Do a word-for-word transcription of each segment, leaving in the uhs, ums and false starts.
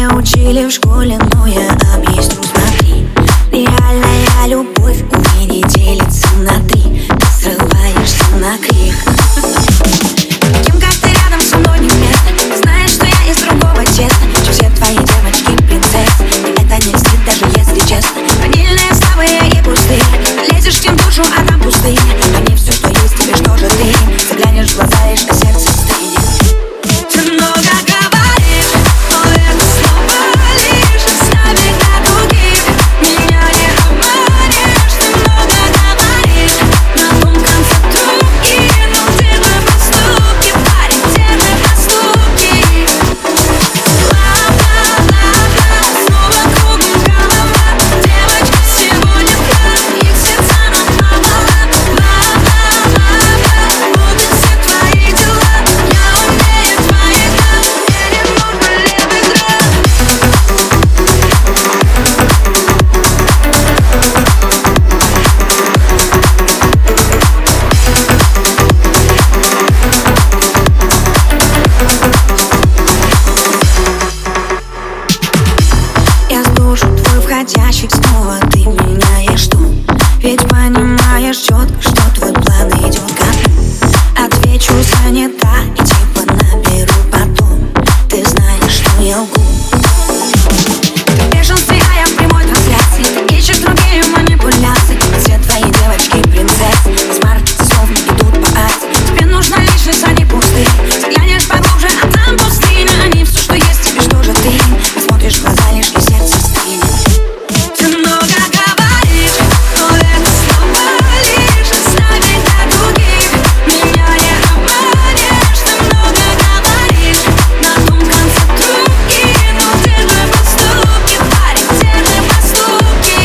не учили в школе, но я объясню, смотри. Реальная любовь у меня не делится на три. Ты срываешься на крик. Таким, как ты, рядом со мной не место. Знаешь, что я из другого теста, что все твои девочки принцессы. И это не стыд, даже если честно. Ванильные, слабые и пустые. Лезешь в душу, а там пустые. Они все, что есть, тебе что же ты? Заглянешь в глаза, лишь на сердце стынет. Ты много говоришь, но это снова лишь оставить для других. Меня не обманешь. Ты много говоришь, на том конце трубки, но те же поступки, парень, те же поступки. Ла-ла-ла-ла, снова кругом голова. Девочки сегодня в класс, их сердца нам мало. Ла-ла-ла-ла, будут все твои дела. Я умнее твоих глаз, мне не нужно левый глаз. Я слушаю твой входящий, снова ты меняешь тон. Ведь понимаешь четко, что твой план идет ко дну. Отвечу занята и типа наберу потом. Ты знаешь, что я лгу. Ты в бешенстве, а я в прямой трансляции. Ты ищешь другие манипуляции. Все твои девочки принцессы. Смарт словно идут по акции. Тебе нужно личность, они пустые. Заглянешь поглубже, а там пустыня. Они все, что есть, тебе что же ты? Посмотришь в глаза, лишь и сердце стынет. Ты много говоришь, но это снова лишь оставить для других. Меня не обманешь. Ты много говоришь, на том конце трубки, но те же поступки, парень, те же поступки.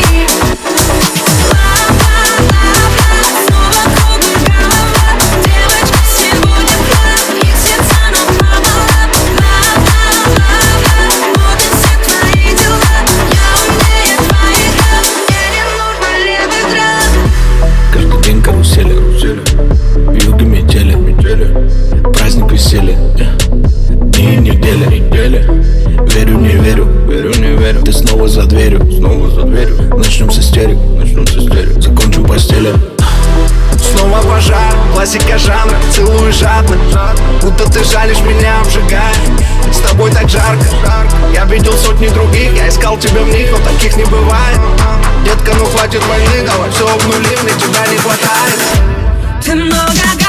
Ла-ла-ла-ла, снова кругом голова. Девочки сегодня в класс, их сердца нам мало. Ла-ла-ла-ла, будут все твои дела. Я умнее твоих глаз, мне не нужно левый глаз. Каждый день карусели, вьюги метели, праздник веселья, дни и недели. Верю, не верю, верю, не верю. Ты снова за дверью, снова за дверью. Начнем с истерик, начнем с истерик. Закончу в постели. Снова пожар, классика жанра, целую жадно. Будто ты жалишь меня, обжигаешь. С тобой так жарко. Я видел сотни других, я искал тебя в них, но таких не бывает. Детка, ну хватит войны, давай все обнулим, мне тебя не хватает. Ты много